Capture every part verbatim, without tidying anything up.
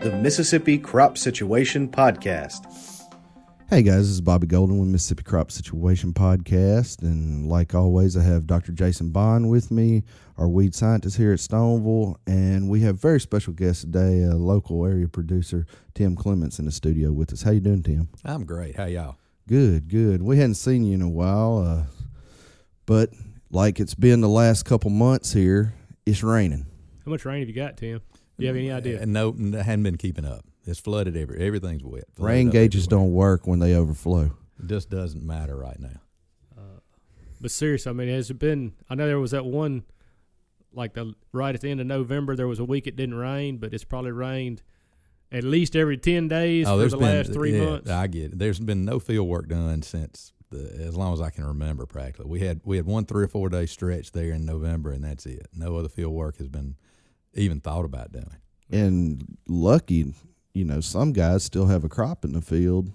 the Mississippi Crop Situation Podcast. Hey guys, this is Bobby Golden with Mississippi Crop Situation Podcast, and like always, I have Doctor Jason Bond with me, our weed scientist here at Stoneville, and we have a very special guest today, a local area producer, Tim Clements, in the studio with us. How you doing, Tim? I'm great. How y'all? Good, good. We hadn't seen you in a while, uh, but like it's been the last couple months here, it's raining. How much rain have you got, Tim? Do you have any idea? Uh, no, I hadn't been keeping up. It's flooded every. Everything's wet. Flooded Rain gauges everywhere. don't work when they overflow. It just doesn't matter right now. Uh, but seriously, I mean, has it been? I know there was that one, like the right at the end of November, there was a week it didn't rain, but it's probably rained at least every ten days Oh, for there's the been, last three yeah, months. I get it. There's been no field work done since the, as long as I can remember. Practically, we had we had one three or four day stretch there in November, and that's it. No other field work has been even thought about doing. And lucky, you know, some guys still have a crop in the field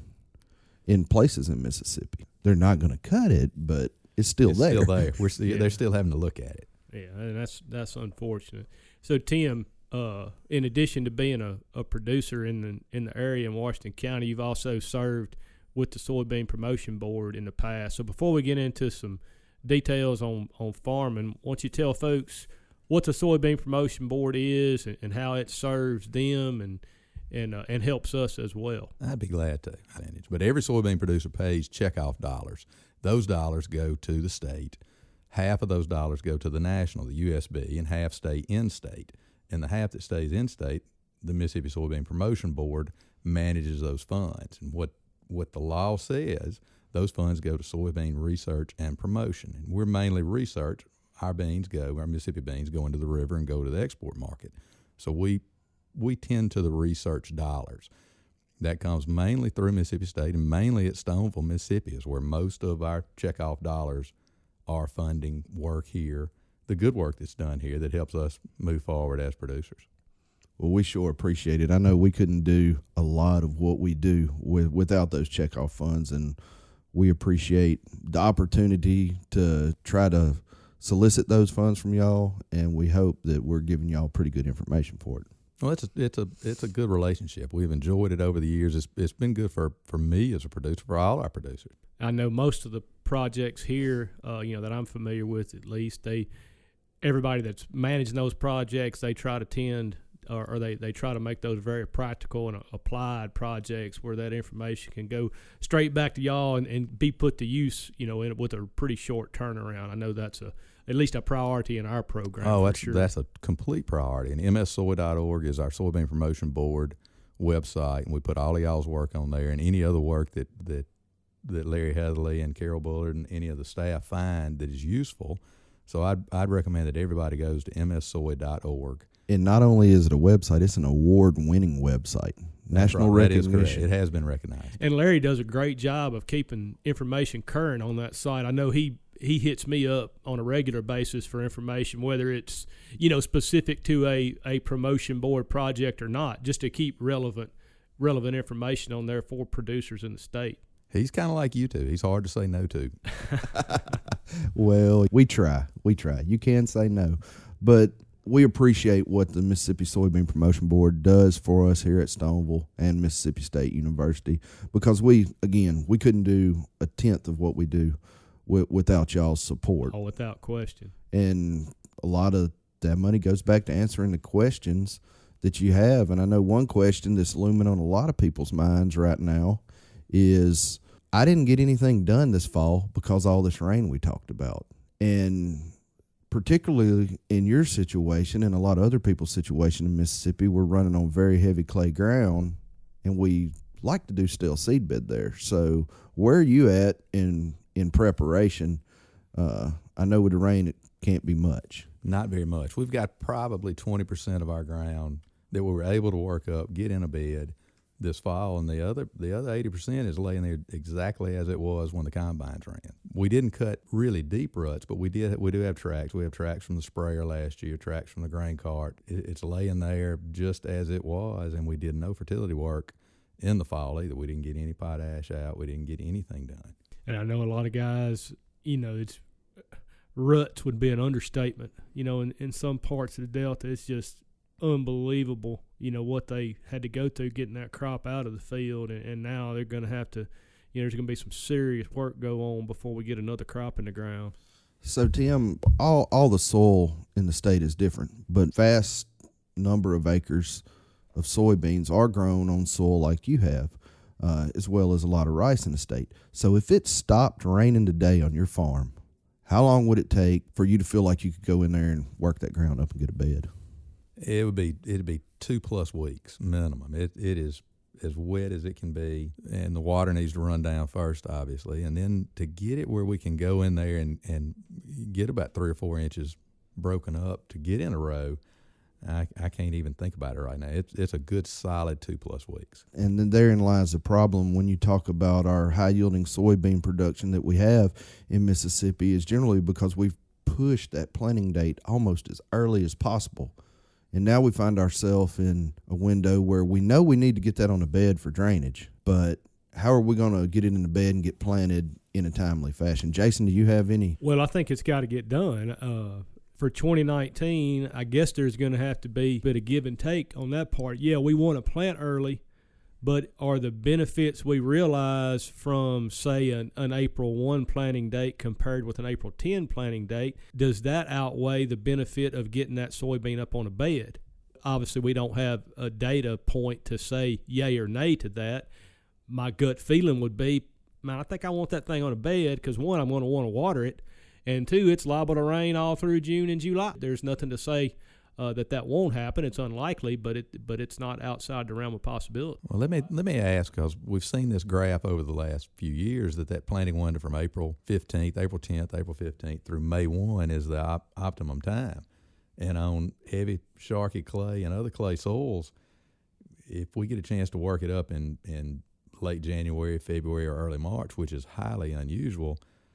in places in Mississippi. They're not going to cut it, but it's still it's there. Still there. We're still, Yeah. They're still having to look at it. Yeah, and that's that's unfortunate. So Tim, uh, in addition to being a, a producer in the in the area in Washington County, you've also served with the Soybean Promotion Board in the past. So before we get into some details on, on farming, why don't you tell folks what the Soybean Promotion Board is and, and how it serves them and and uh, and helps us as well. I'd be glad to. But every soybean producer pays checkoff dollars. Those dollars go to the state. Half of those dollars go to the national, the U S B, and half stay in state. And the half that stays in state, the Mississippi Soybean Promotion Board manages those funds. And what, what the law says, those funds go to soybean research and promotion. And we're mainly research. Our beans go, our Mississippi beans go into the river and go to the export market. So we we tend to the research dollars. That comes mainly through Mississippi State and mainly at Stoneville, Mississippi is where most of our checkoff dollars are funding work here, the good work that's done here that helps us move forward as producers. Well, we sure appreciate it. I know we couldn't do a lot of what we do with, without those checkoff funds, and we appreciate the opportunity to try to solicit those funds from y'all, and we hope that we're giving y'all pretty good information for it. Well, it's a it's a it's a good relationship. We've enjoyed it over the years. It's it's been good for, for me as a producer, for all our producers. I know most of the projects here, uh, you know, that I'm familiar with, at least they, everybody that's managing those projects, they try to tend, or, or they, they try to make those very practical and applied projects where that information can go straight back to y'all and, and be put to use, you know, in, with a pretty short turnaround. I know that's a at least a priority in our program. Oh, for that's sure. that's a complete priority. And M S soy dot org is our Soybean Promotion Board website, and we put all of y'all's work on there and any other work that, that, that Larry Heatherly and Carol Bullard and any of the staff find that is useful. So I'd, I'd recommend that everybody goes to M S soy dot org. And not only is it a website, it's an award-winning website. National right. That is correct. recognition. It has been recognized. And Larry does a great job of keeping information current on that site. I know he he hits me up on a regular basis for information, whether it's, you know, specific to a, a promotion board project or not, just to keep relevant relevant information on there for producers in the state. He's kind of like you two. He's hard to say no to. Well, we try. We try. You can say no. But we appreciate what the Mississippi Soybean Promotion Board does for us here at Stoneville and Mississippi State University, because we, again, we couldn't do a tenth of what we do w- without y'all's support. Oh, without question. And a lot of that money goes back to answering the questions that you have. And I know one question that's looming on a lot of people's minds right now is, I didn't get anything done this fall because of all this rain we talked about. And particularly in your situation and a lot of other people's situation in Mississippi, we're running on very heavy clay ground, and we like to do still seed bed there. So where are you at in in preparation? Uh, I know with the rain it can't be much. Not very much. We've got probably twenty percent of our ground that we were able to work up, get in a bed this fall, and the other the other eighty percent is laying there exactly as it was when the combines ran. We didn't cut really deep ruts, but we did. We do have tracks. We have tracks from the sprayer last year, tracks from the grain cart. It, it's laying there just as it was, and we did no fertility work in the fall either. We didn't get any potash out. We didn't get anything done. And I know a lot of guys, you know, it's ruts would be an understatement. You know, in, in some parts of the Delta, it's just unbelievable you know, what they had to go through getting that crop out of the field, and, and now they're going to have to, you know, there's going to be some serious work go on before we get another crop in the ground. So, Tim, all, all the soil in the state is different, but vast number of acres of soybeans are grown on soil like you have, uh, as well as a lot of rice in the state. So if it stopped raining today on your farm, how long would it take for you to feel like you could go in there and work that ground up and get a bed? It would be it'd be two plus weeks minimum. It it is as wet as it can be, and the water needs to run down first, obviously, and then to get it where we can go in there and, and get about three or four inches broken up to get in a row. I, I can't even think about it right now. It's it's a good solid two plus weeks. And then therein lies the problem when you talk about our high yielding soybean production that we have in Mississippi is generally because we've pushed that planting date almost as early as possible. And now we find ourselves in a window where we know we need to get that on a bed for drainage, but how are we going to get it in the bed and get planted in a timely fashion? Jason, do you have any? Well, I think it's got to get done. Uh, for twenty nineteen, I guess there's going to have to be a bit of give and take on that part. Yeah, we want to plant early, but are the benefits we realize from, say, an, an April first planting date compared with an April tenth planting date, does that outweigh the benefit of getting that soybean up on a bed? Obviously, we don't have a data point to say yay or nay to that. My gut feeling would be, man, I think I want that thing on a bed because, one, I'm going to want to water it, and two, it's liable to rain all through June and July. There's nothing to say Uh, that that won't happen. It's unlikely, but it but it's not outside the realm of possibility. Well, let me let me ask, because we've seen this graph over the last few years that that planting window from April fifteenth, April tenth, April fifteenth through May first is the op- optimum time. And on heavy, sharky clay and other clay soils, if we get a chance to work it up in, in late January, February, or early March, which is highly unusual,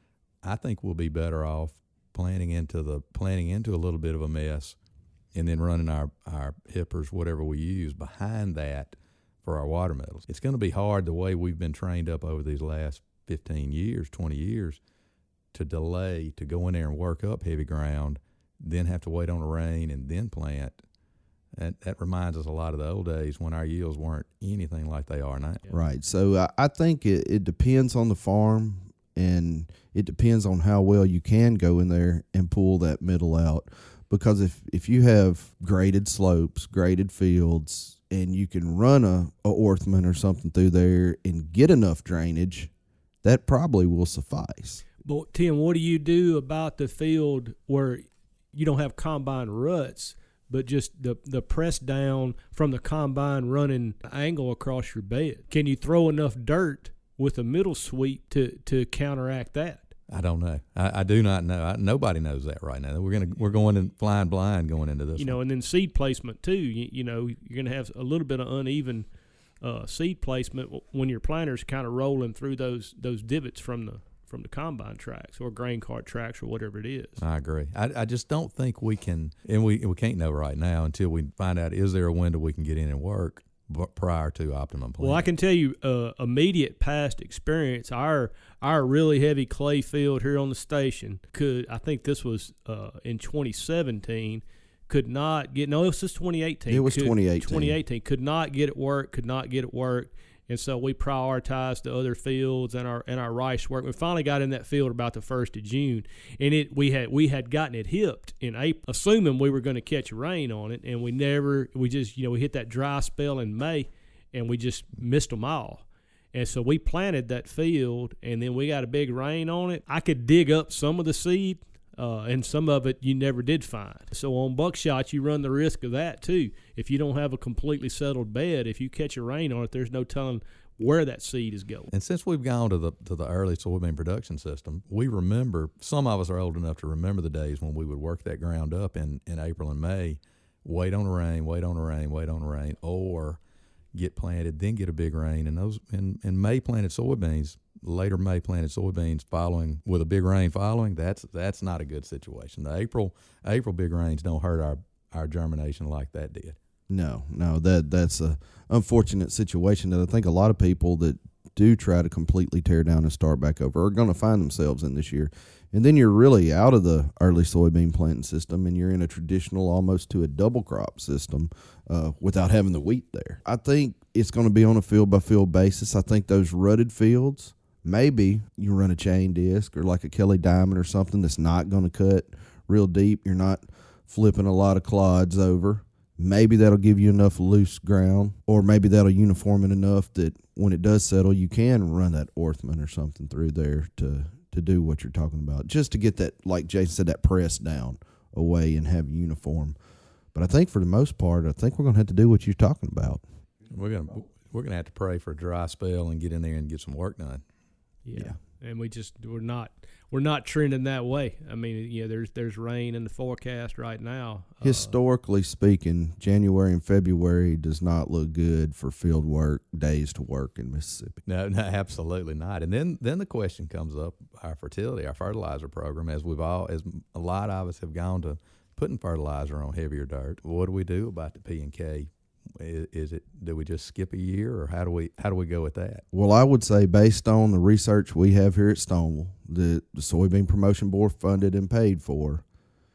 I think we'll be better off planting into the planting into a little bit of a mess, and then running our, our hippers, whatever we use, behind that for our water metals. It's going to be hard the way we've been trained up over these last fifteen years, twenty years, to delay, to go in there and work up heavy ground, then have to wait on the rain and then plant. That, that reminds us a lot of the old days when our yields weren't anything like they are now. Right. So uh, I think it, it depends on the farm, and it depends on how well you can go in there and pull that middle out. Because if, if you have graded slopes, graded fields, and you can run a, a Orthman or something through there and get enough drainage, that probably will suffice. But, Tim, what do you do about the field where you don't have combine ruts, but just the, the press down from the combine running angle across your bed? Can you throw enough dirt with a middle sweep to, to counteract that? I don't know. I, I do not know. I, nobody knows that right now. We're gonna we're going in flying blind going into this. You know, one. and then seed placement too. You, you know, you're going to have a little bit of uneven uh, seed placement when your planter's kind of rolling through those those divots from the from the combine tracks or grain cart tracks or whatever it is. I agree. I, I just don't think we can, and we we can't know right now until we find out, is there a window we can get in and work prior to optimum planting. Well, I can tell you uh, immediate past experience, our our really heavy clay field here on the station could, I think this was uh, in twenty seventeen, could not get, no, this was twenty eighteen. It was could, twenty eighteen. twenty eighteen, could not get it work, could not get it work. And so we prioritized the other fields and our and our rice work. We finally got in that field about the first of June, and it we had we had gotten it hipped in April, assuming we were going to catch rain on it, and we never we just you know we hit that dry spell in May, and we just missed them all. And so we planted that field, and then we got a big rain on it. I could dig up some of the seed, uh, and some of it you never did find. So on buckshot, you run the risk of that too. If you don't have a completely settled bed, if you catch a rain on it, there's no telling where that seed is going. And since we've gone to the to the early soybean production system, we remember, some of us are old enough to remember the days when we would work that ground up in, in April and May, wait on the rain, wait on the rain, wait on the rain, or get planted, then get a big rain. And those in, in May planted soybeans, later May planted soybeans following with a big rain following, that's that's not a good situation. The April April big rains don't hurt our, our germination like that did. No, no, that that's a unfortunate situation that I think a lot of people that do try to completely tear down and start back over are going to find themselves in this year. And then you're really out of the early soybean planting system, and you're in a traditional, almost to a double crop system uh, without having the wheat there. I think it's going to be on a field-by-field basis. I think those rutted fields, maybe you run a chain disc or like a Kelly Diamond or something that's not going to cut real deep. You're not flipping a lot of clods over. Maybe that'll give you enough loose ground, or maybe that'll uniform it enough that when it does settle, you can run that Orthman or something through there to, to do what you're talking about, just to get that, like Jason said, that press down away and have uniform. But I think for the most part, I think we're going to have to do what you're talking about. We're going to we're going to have to pray for a dry spell and get in there and get some work done. Yeah. yeah. And we just we're not we're not trending that way. I mean, you know, there's there's rain in the forecast right now. Historically uh, speaking, January and February does not look good for field work, days to work in Mississippi. No, no, absolutely not. And then then the question comes up: our fertility, our fertilizer program, as we've all, as a lot of us have gone to putting fertilizer on heavier dirt. What do we do about the P and K? Is, is it do we just skip a year, or how do we how do we go with that? Well, I would say based on the research we have here at Stonewall, that the Soybean Promotion Board funded and paid for,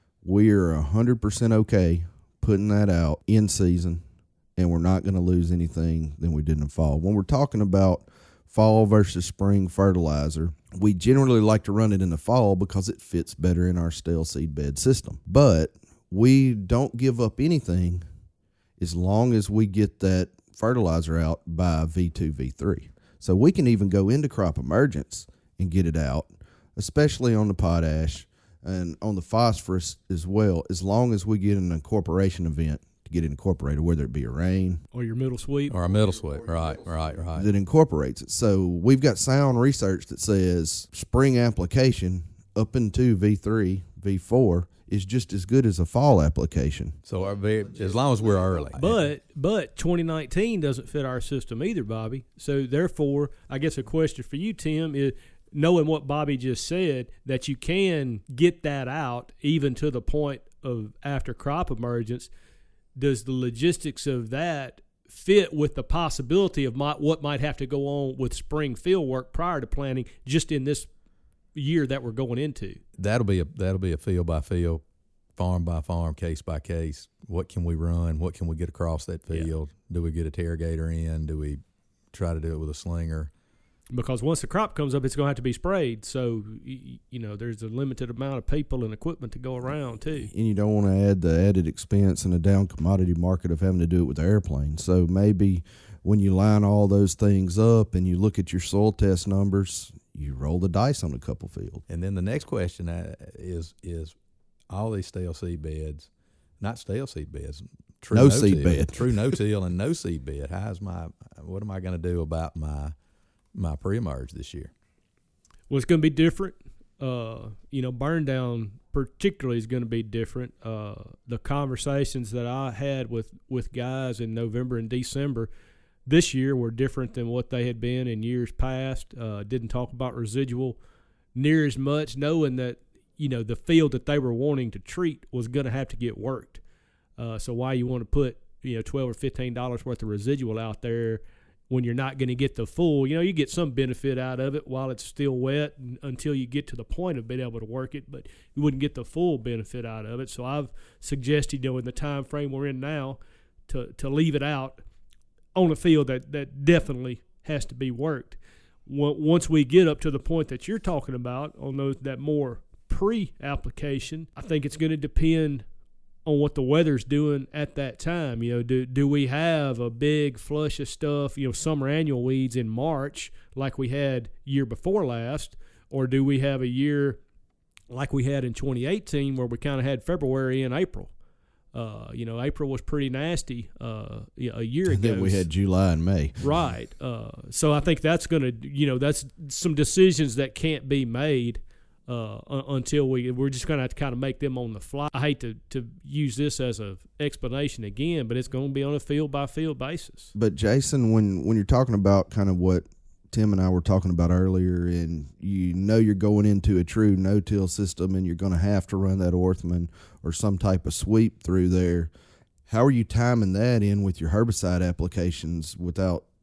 we are one hundred percent okay putting that out in season, and we're not going to lose anything than we did in the fall. When we're talking about fall versus spring fertilizer, we generally like to run it in the fall because it fits better in our stale seed bed system. But we don't give up anything as long as we get that fertilizer out by V two, V three. So we can even go into crop emergence and get it out, especially on the potash and on the phosphorus as well, as long as we get an incorporation event to get it incorporated, whether it be a rain. Or your middle sweep. Or a middle sweep, right, right, right. That incorporates it. So we've got sound research that says spring application up into V three, V four is just as good as a fall application. So our, as long as we're early. But but twenty nineteen doesn't fit our system either, Bobby. So therefore, I guess a question for you, Tim, is knowing what Bobby just said, that you can get that out even to the point of after crop emergence, does the logistics of that fit with the possibility of my, what might have to go on with spring field work prior to planting just in this year that we're going into? That'll be a that'll be a field by field, farm by farm, case by case. What can we run? What can we get across that field? Yeah. Do we get a Terragator in? Do we try to do it with a slinger? Because once the crop comes up, it's going to have to be sprayed. So, you know, there's a limited amount of people and equipment to go around, too. And you don't want to add the added expense in a down commodity market of having to do it with the airplane. So maybe when you line all those things up and you look at your soil test numbers, you roll the dice on a couple fields. And then the next question is, is all these stale seed beds, not stale seed beds, true no, no seed till, bed, true no-till and no seed bed. How's my, what am I going to do about my my pre-emerge this year? Well, it's going to be different. Uh, you know, burn down particularly is going to be different. Uh, the conversations that I had with, with guys in November and December this year were different than what they had been in years past. Uh, didn't talk about residual near as much, knowing that, you know, the field that they were wanting to treat was going to have to get worked. Uh, so why you want to put, you know, twelve or fifteen dollars worth of residual out there when you're not going to get the full, you know, you get some benefit out of it while it's still wet until you get to the point of being able to work it, but you wouldn't get the full benefit out of it. So I've suggested, you know, in the time frame we're in now, to to leave it out on a field that, that definitely has to be worked. Once we get up to the point that you're talking about on those that more pre-application, I think it's going to depend on what the weather's doing at that time. You know, do do we have a big flush of stuff, you know, summer annual weeds in March like we had year before last, or do we have a year like we had in twenty eighteen where we kind of had February and April? Uh, you know, April was pretty nasty uh, a year and ago. Then we had July and May. Right. Uh, so I think that's going to, you know, that's some decisions that can't be made Uh, until we we're just going to have to kind of make them on the fly. I hate to, to use this as an explanation again, but it's going to be on a field by field basis. But Jason, when when you're talking about kind of what Tim and I were talking about earlier, and you know you're going into a true no-till system, and you're going to have to run that Orthman or some type of sweep through there, how are you timing that in with your herbicide applications without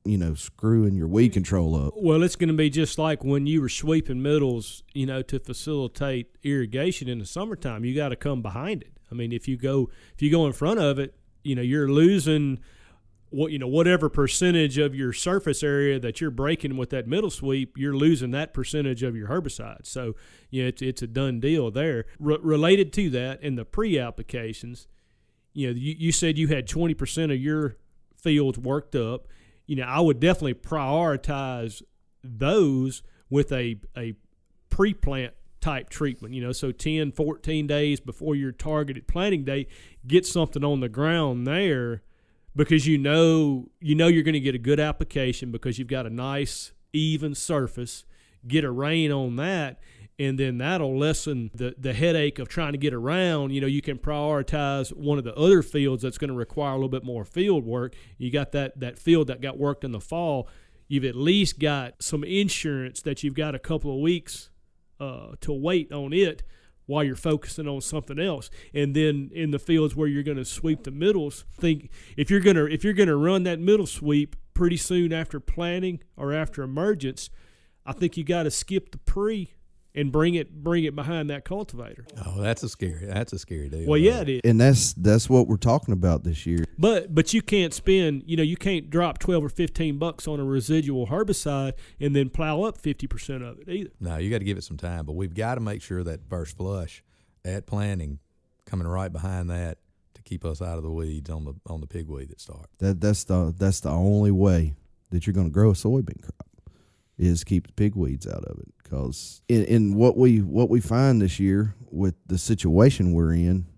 you know, screwing your weed control up. Well, it's going to be just like when you were sweeping middles, you know, to facilitate irrigation in the summertime. You got to come behind it. I mean, if you go if you go in front of it, you know, you're losing what you know whatever percentage of your surface area that you're breaking with that middle sweep. You're losing that percentage of your herbicide. So, you know, it's it's a done deal there. Re- related to that, in the pre-applications, you know, you, you said you had twenty percent of your fields worked up. You know, I would definitely prioritize those with a a pre-plant type treatment, you know, so ten, fourteen days before your targeted planting date, get something on the ground there, because you know you know you're going to get a good application because you've got a nice even surface. Get a rain on that, and then that'll lessen the, the headache of trying to get around. You know, you can prioritize one of the other fields that's going to require a little bit more field work. You got that, that field that got worked in the fall. You've at least got some insurance that you've got a couple of weeks uh, to wait on it while you're focusing on something else. And then in the fields where you're going to sweep the middles, think if you're going to if you're going to run that middle sweep pretty soon after planting or after emergence, I think you got to skip the pre and bring it bring it behind that cultivator. Oh, that's a scary that's a scary deal. Well, yeah, it is. And that's that's what we're talking about this year. But but you can't spend, you know, you can't drop twelve or fifteen bucks on a residual herbicide and then plow up fifty percent of it either. No, you got to give it some time. But we've got to make sure that first flush at planting coming right behind that to keep us out of the weeds on the on the pigweed that starts. That that's the that's the only way that you're going to grow a soybean crop, is keep the pigweeds out of it. Because in, in what we what we find this year with the situation we're in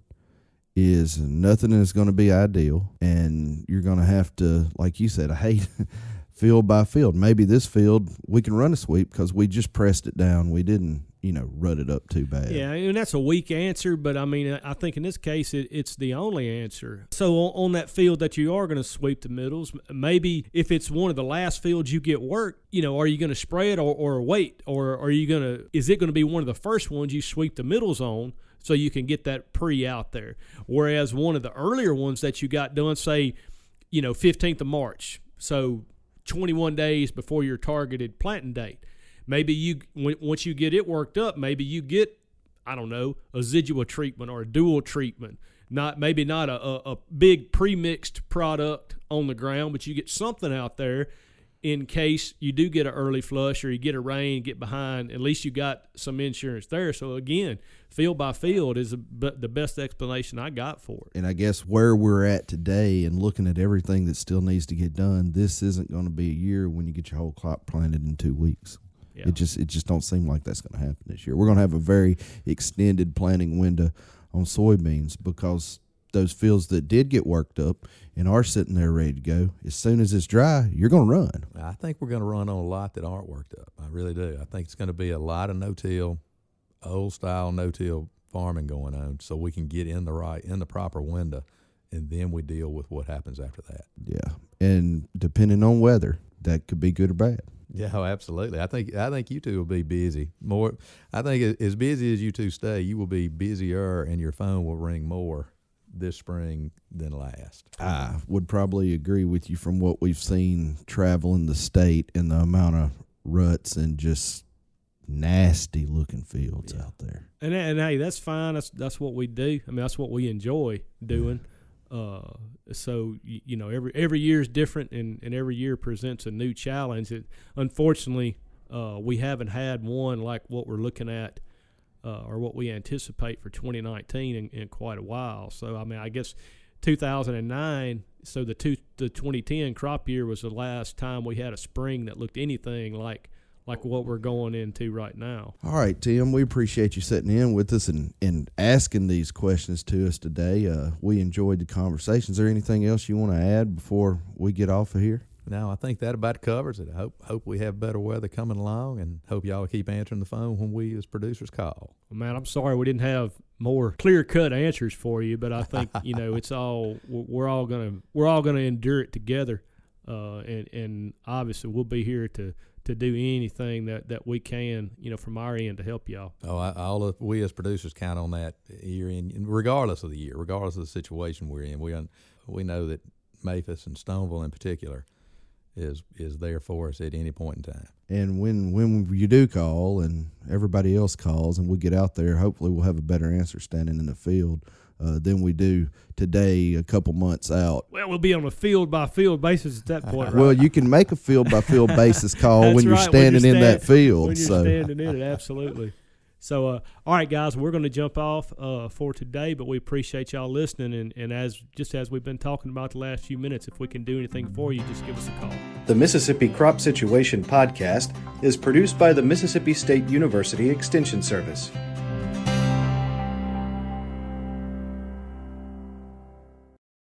is nothing is going to be ideal, and you're going to have to, like you said, I hate field by field. Maybe this field we can run a sweep because we just pressed it down. We didn't, you know, rut it up too bad. Yeah, and that's a weak answer, but I mean, I think in this case it, it's the only answer. So on, on that field that you are going to sweep the middles, maybe if it's one of the last fields you get work, you know, are you going to spray it or, or wait? Or are you going to, is it going to be one of the first ones you sweep the middles on so you can get that pre out there? Whereas one of the earlier ones that you got done, say, you know, fifteenth of March, so twenty-one days before your targeted planting date. Maybe you, once you get it worked up, maybe you get, I don't know, a Zidua treatment or a dual treatment. Not maybe not a, a, a big pre-mixed product on the ground, but you get something out there in case you do get an early flush or you get a rain, get behind. At least you got some insurance there. So again, field by field is a, the best explanation I got for it. And I guess where we're at today and looking at everything that still needs to get done, this isn't going to be a year when you get your whole crop planted in two weeks. Yeah. It just it just don't seem like that's going to happen this year. We're going to have a very extended planting window on soybeans because those fields that did get worked up and are sitting there ready to go, as soon as it's dry, you're going to run. I think we're going to run on a lot that aren't worked up. I really do. I think it's going to be a lot of no-till, old-style no-till farming going on so we can get in the right, in the proper window, and then we deal with what happens after that. Yeah, and depending on weather, that could be good or bad. Yeah, oh, absolutely. I think I think you two will be busy more. I think as busy as you two stay, you will be busier, and your phone will ring more this spring than last. I would probably agree with you from what we've seen traveling the state and the amount of ruts and just nasty looking fields yeah. out there. And and hey, that's fine. That's that's what we do. I mean, that's what we enjoy doing. Uh, so you, you know, every every year is different, and, and every year presents a new challenge. It, unfortunately, uh, we haven't had one like what we're looking at, uh, or what we anticipate for twenty nineteen in, in quite a while. So I mean, I guess two thousand nine. So the two the twenty ten crop year was the last time we had a spring that looked anything like. like what we're going into right now. All right, Tim, we appreciate you sitting in with us and, and asking these questions to us today. Uh, we enjoyed the conversation. Is there anything else you want to add before we get off of here? No, I think that about covers it. I hope hope we have better weather coming along, and hope y'all keep answering the phone when we as producers call. Well, man, I'm sorry we didn't have more clear-cut answers for you, but I think you know it's all we're all gonna we're all gonna endure it together, uh, and and obviously we'll be here to. to do anything that, that we can, you know, from our end to help y'all. Oh, I, all of we as producers count on that year in, regardless of the year, regardless of the situation we're in. We un, we know that Memphis and Stoneville in particular is is there for us at any point in time. And when when you do call and everybody else calls and we get out there, hopefully we'll have a better answer standing in the field uh, than we do today a couple months out. Well, we'll be on a field-by-field basis at that point, right? Well, you can make a field-by-field basis call when you're, right, standing when you're in stand, that field. When you're so. standing in it, absolutely. So, uh, all right, guys, we're going to jump off uh, for today, but we appreciate y'all listening. And, and as just as we've been talking about the last few minutes, if we can do anything for you, just give us a call. The Mississippi Crop Situation Podcast is produced by the Mississippi State University Extension Service.